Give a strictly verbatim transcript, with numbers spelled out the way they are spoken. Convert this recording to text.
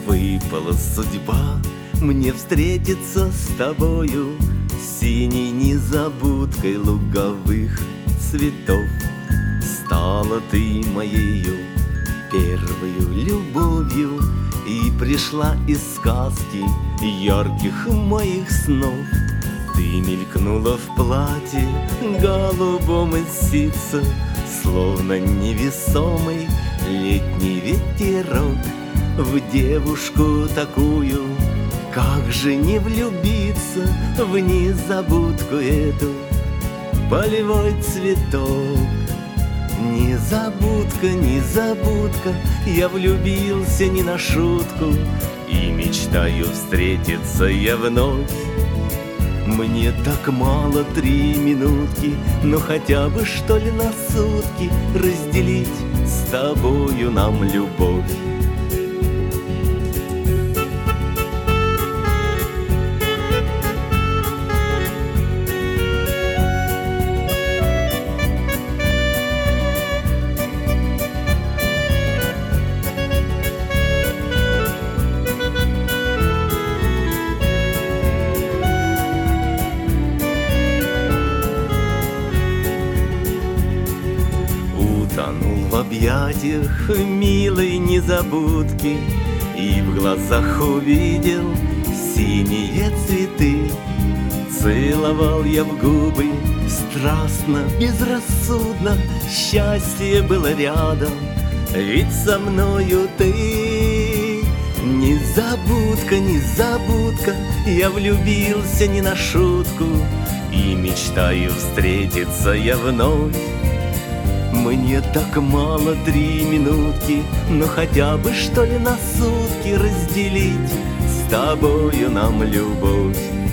Выпала судьба мне встретиться с тобою, синей незабудкой луговых цветов. Стала ты моею первою любовью и пришла из сказки ярких моих снов. Ты мелькнула в платье голубом из ситца, словно невесомый летний ветерок. В девушку такую, как же не влюбиться в незабудку эту, полевой цветок. Незабудка, незабудка, я влюбился не на шутку и мечтаю встретиться я вновь. Мне так мало три минутки, но хотя бы что ли на сутки разделить с тобою нам любовь. Тонул в объятиях милой незабудки и в глазах увидел синие цветы. Целовал я в губы страстно, безрассудно, счастье было рядом, ведь со мною ты. Незабудка, незабудка, я влюбился не на шутку и мечтаю встретиться я вновь. Мне так мало три минутки, но хотя бы что ли на сутки разделить с тобою нам любовь.